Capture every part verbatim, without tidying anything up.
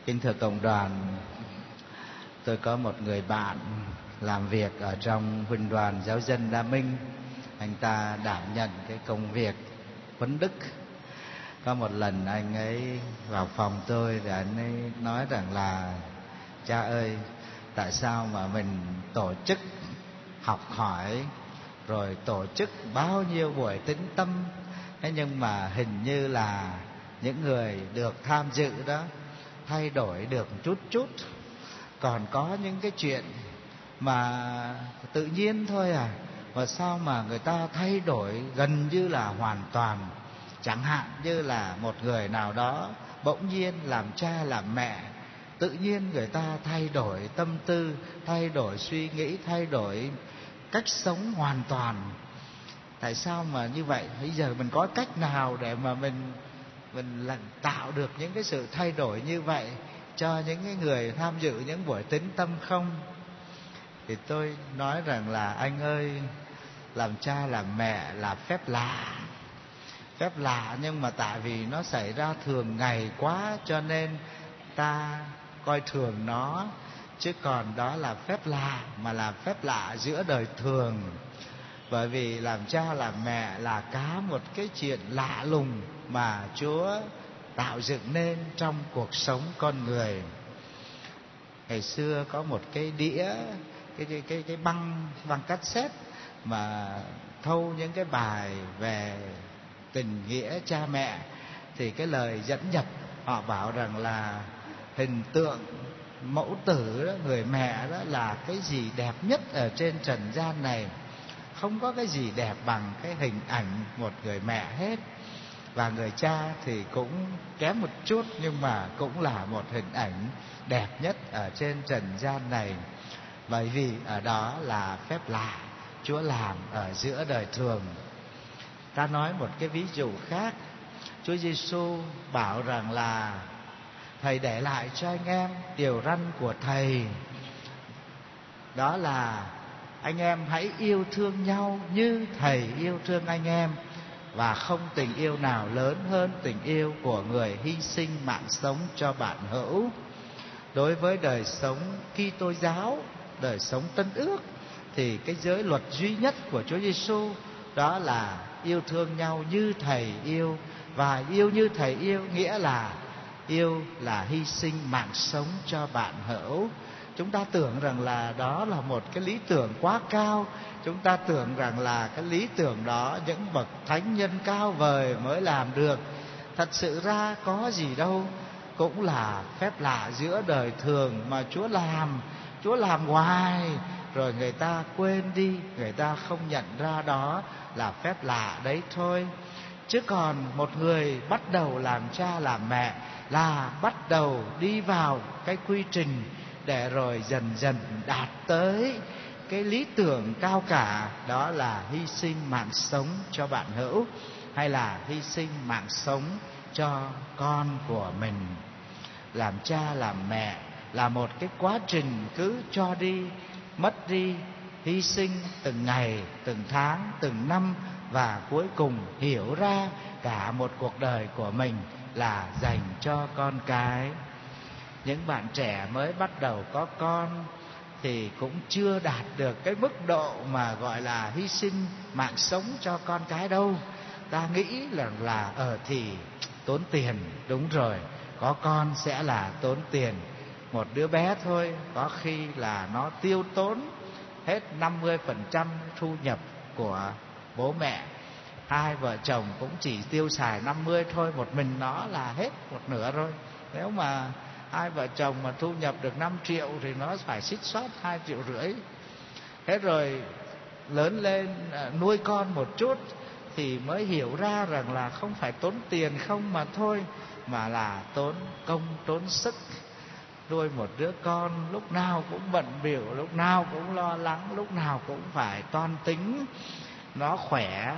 Kính thưa cộng đoàn, tôi có một người bạn làm việc ở trong huynh đoàn giáo dân Đa Minh. Anh ta đảm nhận cái công việc huấn đức. Có một lần anh ấy vào phòng tôi và anh ấy nói rằng là: cha ơi, tại sao mà mình tổ chức học hỏi rồi tổ chức bao nhiêu buổi tĩnh tâm, thế nhưng mà hình như là những người được tham dự đó thay đổi được chút chút, còn có những cái chuyện mà tự nhiên thôi à, và sao mà người ta thay đổi gần như là hoàn toàn. Chẳng hạn như là một người nào đó bỗng nhiên làm cha làm mẹ, tự nhiên người ta thay đổi tâm tư, thay đổi suy nghĩ, thay đổi cách sống hoàn toàn. Tại sao mà như vậy? Bây giờ mình có cách nào để mà mình mình làm tạo được những cái sự thay đổi như vậy cho những cái người tham dự những buổi tĩnh tâm không? Thì tôi nói rằng là: anh ơi, làm cha làm mẹ là phép lạ. Phép lạ nhưng mà tại vì nó xảy ra thường ngày quá cho nên ta coi thường nó. Chứ còn đó là phép lạ, mà là phép lạ giữa đời thường. Bởi vì làm cha làm mẹ là cả một cái chuyện lạ lùng mà Chúa tạo dựng nên trong cuộc sống con người. Ngày xưa có một cái đĩa, cái cái cái, cái băng băng cassette mà thâu những cái bài về tình nghĩa cha mẹ, thì cái lời dẫn nhập họ bảo rằng là hình tượng mẫu tử đó, người mẹ đó là cái gì đẹp nhất ở trên trần gian này. Không có cái gì đẹp bằng cái hình ảnh một người mẹ hết. Và người cha thì cũng kém một chút, nhưng mà cũng là một hình ảnh đẹp nhất ở trên trần gian này. Bởi vì ở đó là phép lạ Chúa làm ở giữa đời thường. Ta nói một cái ví dụ khác. Chúa Giêsu bảo rằng là Thầy để lại cho anh em điều răn của Thầy, đó là anh em hãy yêu thương nhau như Thầy yêu thương anh em. Và không tình yêu nào lớn hơn tình yêu của người hy sinh mạng sống cho bạn hữu. Đối với đời sống Kitô giáo, đời sống Tân Ước, thì cái giới luật duy nhất của Chúa Giêsu đó là yêu thương nhau như Thầy yêu. Và yêu như Thầy yêu nghĩa là yêu là hy sinh mạng sống cho bạn hữu. Chúng ta tưởng rằng là đó là một cái lý tưởng quá cao. Chúng ta tưởng rằng là cái lý tưởng đó những bậc thánh nhân cao vời mới làm được. Thật sự ra có gì đâu. Cũng là phép lạ giữa đời thường mà Chúa làm. Chúa làm hoài rồi người ta quên đi, người ta không nhận ra đó là phép lạ đấy thôi. Chứ còn một người bắt đầu làm cha làm mẹ là bắt đầu đi vào cái quy trình để rồi dần dần đạt tới cái lý tưởng cao cả, đó là hy sinh mạng sống cho bạn hữu, hay là hy sinh mạng sống cho con của mình. Làm cha làm mẹ là một cái quá trình cứ cho đi, mất đi, hy sinh từng ngày, từng tháng, từng năm, và cuối cùng hiểu ra cả một cuộc đời của mình là dành cho con cái. Những bạn trẻ mới bắt đầu có con thì cũng chưa đạt được cái mức độ mà gọi là hy sinh mạng sống cho con cái đâu. Ta nghĩ rằng là ờ thì tốn tiền, đúng rồi, có con sẽ là tốn tiền. Một đứa bé thôi có khi là nó tiêu tốn hết năm mươi phần trăm thu nhập của bố mẹ. Hai vợ chồng cũng chỉ tiêu xài năm mươi thôi, một mình nó là hết một nửa rồi. Nếu mà hai vợ chồng mà thu nhập được năm triệu thì nó phải xích xót hai triệu rưỡi. Thế rồi lớn lên nuôi con một chút thì mới hiểu ra rằng là không phải tốn tiền không mà thôi, mà là tốn công tốn sức. Nuôi một đứa con lúc nào cũng bận bịu, lúc nào cũng lo lắng, lúc nào cũng phải toan tính. Nó khỏe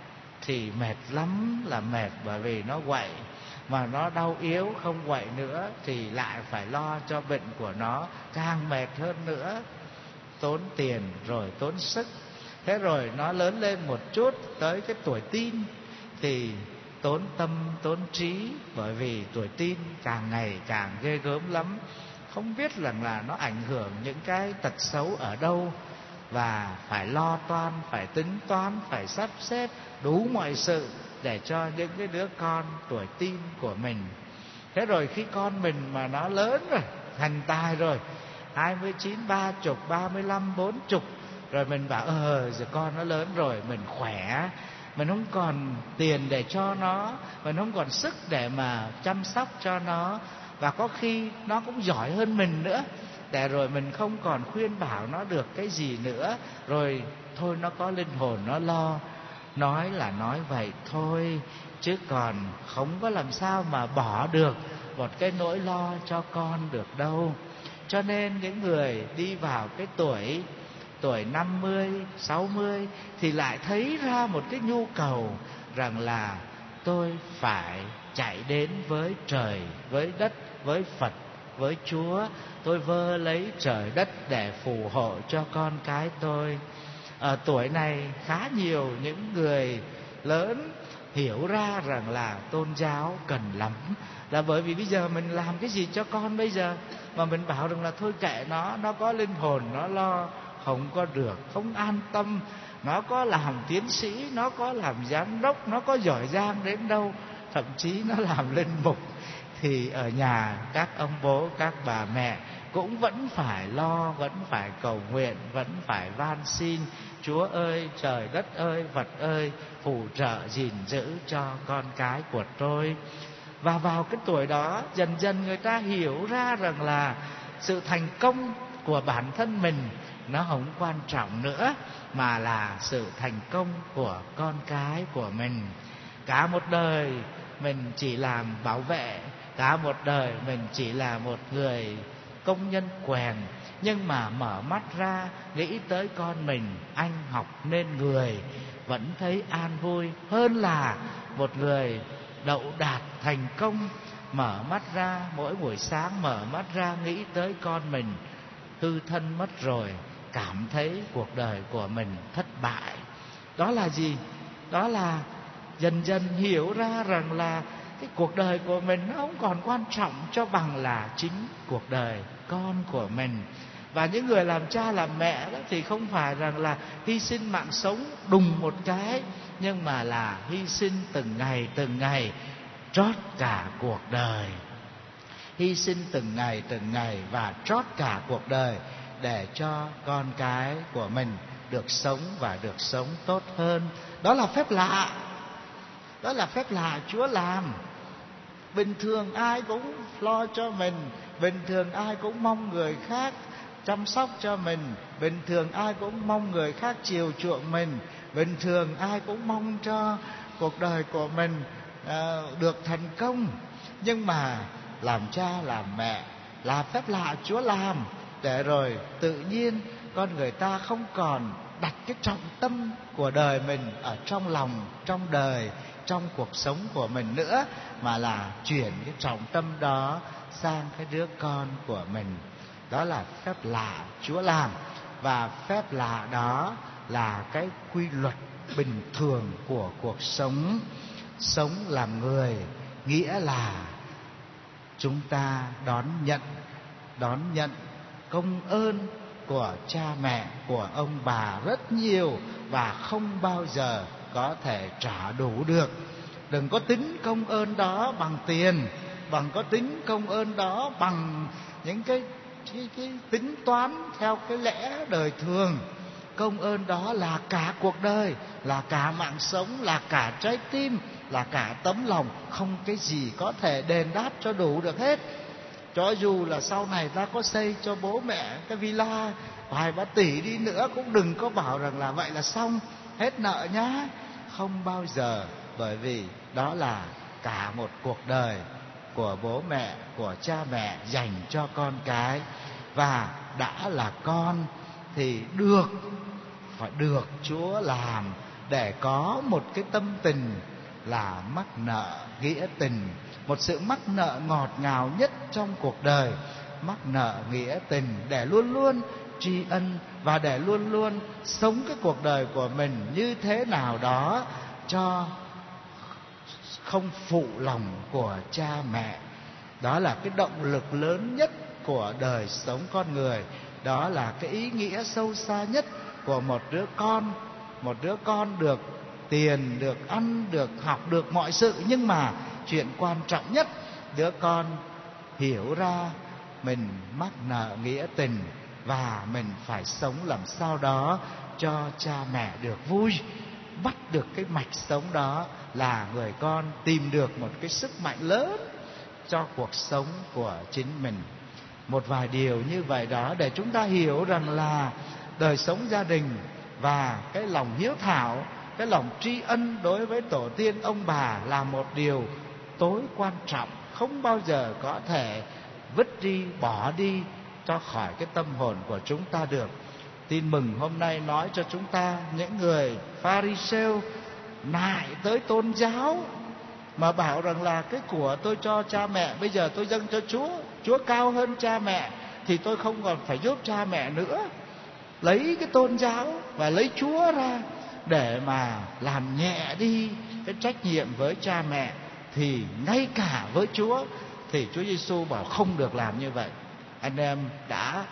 thì mệt lắm là mệt, bởi vì nó quậy. Mà nó đau yếu không quậy nữa thì lại phải lo cho bệnh của nó, càng mệt hơn nữa. Tốn tiền rồi tốn sức. Thế rồi nó lớn lên một chút, tới cái tuổi teen thì tốn tâm tốn trí, bởi vì tuổi teen càng ngày càng ghê gớm lắm. Không biết rằng là nó ảnh hưởng những cái tật xấu ở đâu, và phải lo toan, phải tính toán, phải sắp xếp đủ mọi sự để cho những cái đứa con tuổi teen của mình. Thế rồi khi con mình mà nó lớn rồi, thành tài rồi, hai mươi chín, ba chục, ba mươi lăm, bốn chục, rồi mình bảo ờ giờ con nó lớn rồi, mình khỏe, mình không còn tiền để cho nó, mình không còn sức để mà chăm sóc cho nó, và có khi nó cũng giỏi hơn mình nữa, để rồi mình không còn khuyên bảo nó được cái gì nữa, rồi thôi nó có linh hồn nó lo. Nói là nói vậy thôi, chứ còn không có làm sao mà bỏ được một cái nỗi lo cho con được đâu. Cho nên những người đi vào cái tuổi tuổi năm mươi, sáu mươi thì lại thấy ra một cái nhu cầu rằng là tôi phải chạy đến với trời, với đất, với Phật, với Chúa. Tôi vơ lấy trời đất để phù hộ cho con cái tôi. Ở tuổi này khá nhiều những người lớn hiểu ra rằng là tôn giáo cần lắm, là bởi vì bây giờ mình làm cái gì cho con bây giờ mà mình bảo rằng là thôi kệ nó, nó có linh hồn nó lo, không có được, không an tâm. Nó có làm tiến sĩ, nó có làm giám đốc, nó có giỏi giang đến đâu, thậm chí nó làm linh mục, thì ở nhà các ông bố, các bà mẹ cũng vẫn phải lo, vẫn phải cầu nguyện, vẫn phải van xin Chúa ơi, trời đất ơi, Phật ơi, phù trợ gìn giữ cho con cái của tôi. Và vào cái tuổi đó dần dần người ta hiểu ra rằng là sự thành công của bản thân mình nó không quan trọng nữa, mà là sự thành công của con cái của mình. Cả một đời mình chỉ làm bảo vệ, cả một đời mình chỉ là một người công nhân quèn, nhưng mà mở mắt ra nghĩ tới con mình, anh học nên người, vẫn thấy an vui hơn là một người đậu đạt thành công. Mở mắt ra mỗi buổi sáng, mở mắt ra nghĩ tới con mình hư thân mất rồi, cảm thấy cuộc đời của mình thất bại. Đó là gì? Đó là dần dần hiểu ra rằng là cái cuộc đời của mình nó không còn quan trọng cho bằng là chính cuộc đời con của mình. Và những người làm cha làm mẹ đó thì không phải rằng là hy sinh mạng sống đùng một cái, nhưng mà là hy sinh từng ngày từng ngày, trót cả cuộc đời. Hy sinh từng ngày từng ngày và trót cả cuộc đời để cho con cái của mình được sống và được sống tốt hơn. Đó là phép lạ. Đó là phép lạ Chúa làm. Bình thường ai cũng lo cho mình, bình thường ai cũng mong người khác chăm sóc cho mình, bình thường ai cũng mong người khác chiều chuộng mình, bình thường ai cũng mong cho cuộc đời của mình à, được thành công. Nhưng mà làm cha làm mẹ là phép lạ Chúa làm, để rồi tự nhiên con người ta không còn đặt cái trọng tâm của đời mình ở trong lòng, trong đời, trong cuộc sống của mình nữa, mà là chuyển cái trọng tâm đó sang cái đứa con của mình. Đó là phép lạ Chúa làm. Và phép lạ đó là cái quy luật bình thường của cuộc sống. Sống làm người nghĩa là chúng ta đón nhận đón nhận công ơn của cha mẹ, của ông bà rất nhiều, và không bao giờ có thể trả đủ được. Đừng có tính công ơn đó bằng tiền, bằng có tính công ơn đó bằng những cái, cái, cái tính toán theo cái lẽ đời thường. Công ơn đó là cả cuộc đời, là cả mạng sống, là cả trái tim, là cả tấm lòng. Không cái gì có thể đền đáp cho đủ được hết. Cho dù là sau này ta có xây cho bố mẹ cái villa vài ba tỷ đi nữa, cũng đừng có bảo rằng là vậy là xong, hết nợ nhá. Không bao giờ, bởi vì đó là cả một cuộc đời của bố mẹ, của cha mẹ dành cho con cái. Và đã là con thì được, phải được Chúa làm để có một cái tâm tình là mắc nợ nghĩa tình, một sự mắc nợ ngọt ngào nhất trong cuộc đời, mắc nợ nghĩa tình, để luôn luôn tri ân và để luôn luôn sống cái cuộc đời của mình như thế nào đó cho không phụ lòng của cha mẹ. Đó là cái động lực lớn nhất của đời sống con người. Đó là cái ý nghĩa sâu xa nhất của một đứa con. Một đứa con được tiền, được ăn, được học, được mọi sự. Nhưng mà chuyện quan trọng nhất, đứa con hiểu ra mình mắc nợ nghĩa tình, và mình phải sống làm sao đó cho cha mẹ được vui. Bắt được cái mạch sống đó là người con tìm được một cái sức mạnh lớn cho cuộc sống của chính mình. Một vài điều như vậy đó để chúng ta hiểu rằng là đời sống gia đình và cái lòng hiếu thảo, cái lòng tri ân đối với tổ tiên ông bà là một điều tối quan trọng, không bao giờ có thể vứt đi, bỏ đi cho khỏi cái tâm hồn của chúng ta được. Tin mừng hôm nay nói cho chúng ta, những người Pha-ri-sêu nại tới tôn giáo mà bảo rằng là cái của tôi cho cha mẹ bây giờ tôi dâng cho Chúa, Chúa cao hơn cha mẹ thì tôi không còn phải giúp cha mẹ nữa. Lấy cái tôn giáo và lấy Chúa ra để mà làm nhẹ đi cái trách nhiệm với cha mẹ, thì ngay cả với Chúa thì Chúa Giêsu bảo không được làm như vậy. Anh em đã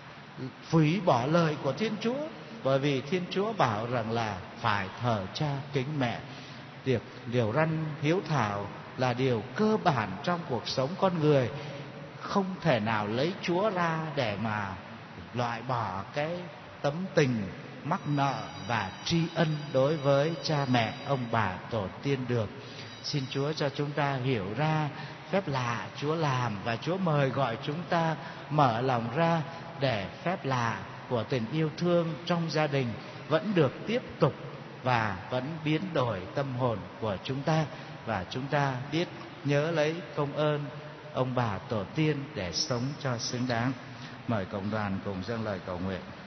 phủi bỏ lời của Thiên Chúa, bởi vì Thiên Chúa bảo rằng là phải thờ cha kính mẹ. Điều, điều răn hiếu thảo là điều cơ bản trong cuộc sống con người. Không thể nào lấy Chúa ra để mà loại bỏ cái tấm tình mắc nợ và tri ân đối với cha mẹ, ông bà, tổ tiên được. Xin Chúa cho chúng ta hiểu ra phép lạ Chúa làm, và Chúa mời gọi chúng ta mở lòng ra để phép lạ của tình yêu thương trong gia đình vẫn được tiếp tục và vẫn biến đổi tâm hồn của chúng ta, và chúng ta biết nhớ lấy công ơn ông bà tổ tiên để sống cho xứng đáng. Mời cộng đoàn cùng dâng lời cầu nguyện.